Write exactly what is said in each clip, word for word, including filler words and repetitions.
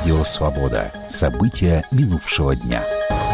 Радио «Свобода». События минувшего дня.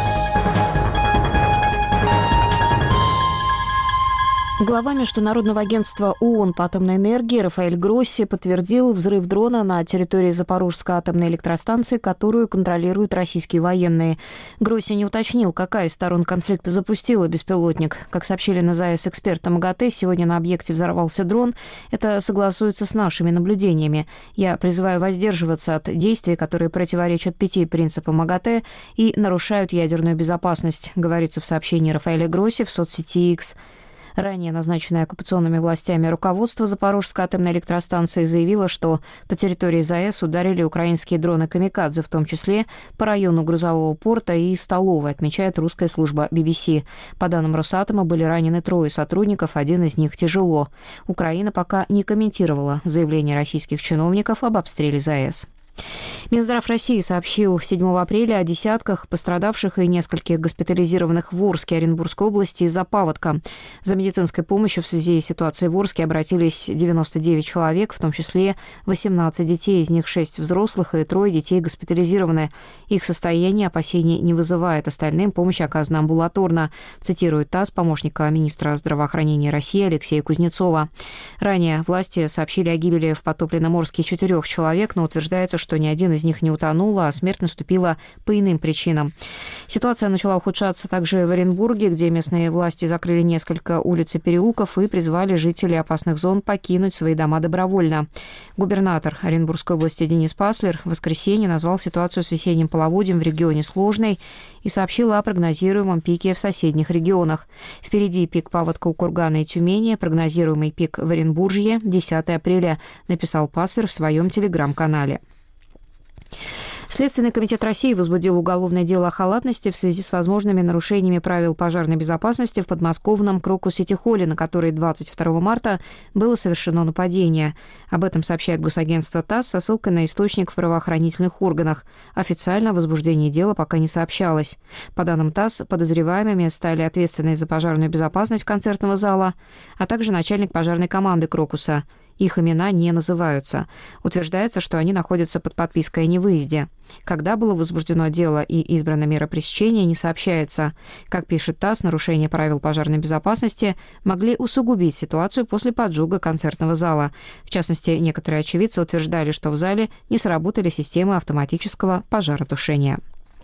Глава Международного агентства ООН по атомной энергии Рафаэль Гросси подтвердил взрыв дрона на территории Запорожской атомной электростанции, которую контролируют российские военные. Гросси не уточнил, какая из сторон конфликта запустила беспилотник. Как сообщили на ЗАЭС эксперты МАГАТЭ, сегодня на объекте взорвался дрон. Это согласуется с нашими наблюдениями. Я призываю воздерживаться от действий, которые противоречат пяти принципам МАГАТЭ и нарушают ядерную безопасность, говорится в сообщении Рафаэля Гросси в соцсети X. Ранее назначенное оккупационными властями руководство Запорожской атомной электростанции заявило, что по территории ЗАЭС ударили украинские дроны «Камикадзе», в том числе по району грузового порта и столовой, отмечает русская служба би би си. По данным Росатома, были ранены трое сотрудников, один из них тяжело. Украина пока не комментировала заявление российских чиновников об обстреле ЗАЭС. Минздрав России сообщил седьмого апреля о десятках пострадавших и нескольких госпитализированных в Орске Оренбургской области из-за паводка. За медицинской помощью в связи с ситуацией в Орске обратились девяносто девять человек, в том числе восемнадцать детей, из них шесть взрослых и трое детей госпитализированы. Их состояние опасений не вызывает, остальным помощь оказана амбулаторно, цитирует ТАСС помощника министра здравоохранения России Алексея Кузнецова. Ранее власти сообщили о гибели в потопленном Орске четырех человек, но утверждается, что ни один из них не утонул, а смерть наступила по иным причинам. Ситуация начала ухудшаться также в Оренбурге, где местные власти закрыли несколько улиц и переулков и призвали жителей опасных зон покинуть свои дома добровольно. Губернатор Оренбургской области Денис Паслер в воскресенье назвал ситуацию с весенним половодьем в регионе сложной и сообщил о прогнозируемом пике в соседних регионах. Впереди пик паводка у Кургана и Тюмени, прогнозируемый пик в Оренбуржье десятого апреля, написал Паслер в своем телеграм-канале. Следственный комитет России возбудил уголовное дело о халатности в связи с возможными нарушениями правил пожарной безопасности в подмосковном Крокус-Сити-Холле, на который двадцать второго марта было совершено нападение. Об этом сообщает госагентство ТАСС со ссылкой на источник в правоохранительных органах. Официально о возбуждении дела пока не сообщалось. По данным ТАСС, подозреваемыми стали ответственные за пожарную безопасность концертного зала, а также начальник пожарной команды Крокуса. Их имена не называются. Утверждается, что они находятся под подпиской о невыезде. Когда было возбуждено дело и избрана мера пресечения, не сообщается. Как пишет ТАСС, нарушения правил пожарной безопасности могли усугубить ситуацию после поджога концертного зала. В частности, некоторые очевидцы утверждали, что в зале не сработали системы автоматического пожаротушения.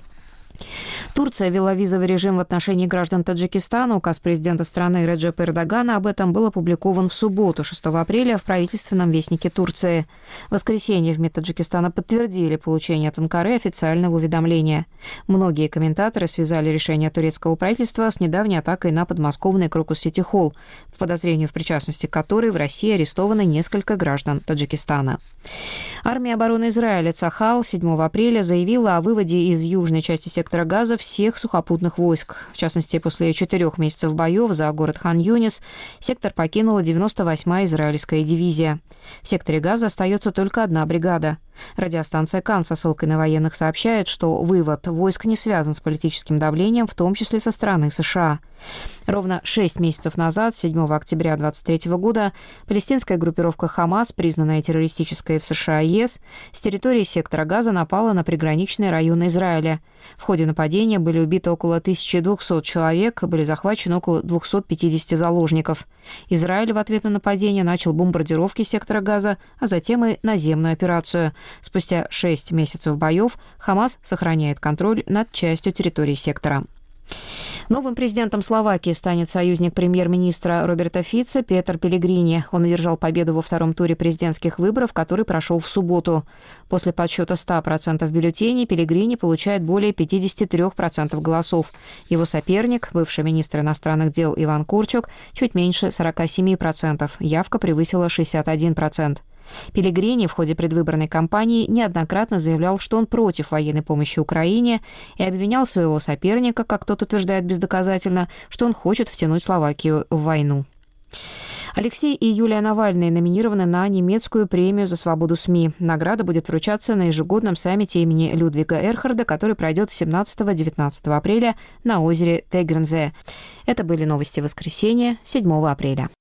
Турция ввела визовый режим в отношении граждан Таджикистана. Указ президента страны Реджепа Эрдогана об этом был опубликован в субботу, шестого апреля, в правительственном вестнике Турции. В воскресенье в МИД Таджикистана подтвердили получение от Анкары официального уведомления. Многие комментаторы связали решение турецкого правительства с недавней атакой на подмосковный Крокус-Сити-Холл, по подозрению в причастности к которой в России арестованы несколько граждан Таджикистана. Армия обороны Израиля Цахал седьмого апреля заявила о выводе из южной части сектора Газа всех сухопутных войск. В частности, после четырех месяцев боев за город Хан-Юнис сектор покинула девяносто восьмая израильская дивизия. В секторе Газа остается только одна бригада. Радиостанция «Кан» со ссылкой на военных сообщает, что вывод войск не связан с политическим давлением, в том числе со стороны США. Ровно шесть месяцев назад, седьмого октября двадцать третьего года, палестинская группировка «Хамас», признанная террористической в США и ЕС, с территории сектора Газа напала на приграничные районы Израиля. В ходе нападения были убиты около тысячи двухсот человек, были захвачены около двухсот пятидесяти заложников. Израиль в ответ на нападение начал бомбардировки сектора Газа, а затем и наземную операцию. Спустя шесть месяцев боев Хамас сохраняет контроль над частью территории сектора. Новым президентом Словакии станет союзник премьер-министра Роберта Фица Петер Пелегрини. Он одержал победу во втором туре президентских выборов, который прошел в субботу. После подсчета ста процентов бюллетеней Пелегрини получает более пятидесяти трёх процентов голосов. Его соперник, бывший министр иностранных дел Иван Курчук, чуть меньше сорока семи процентов. Явка превысила шестьдесят один процент. Пелегрини в ходе предвыборной кампании неоднократно заявлял, что он против военной помощи Украине, и обвинял своего соперника, как тот утверждает бездоказательно, что он хочет втянуть Словакию в войну. Алексей и Юлия Навальные номинированы на немецкую премию за свободу СМИ. Награда будет вручаться на ежегодном саммите имени Людвига Эрхарда, который пройдет семнадцатого-девятнадцатого апреля на озере Тегернзе. Это были новости воскресенья, седьмого апреля.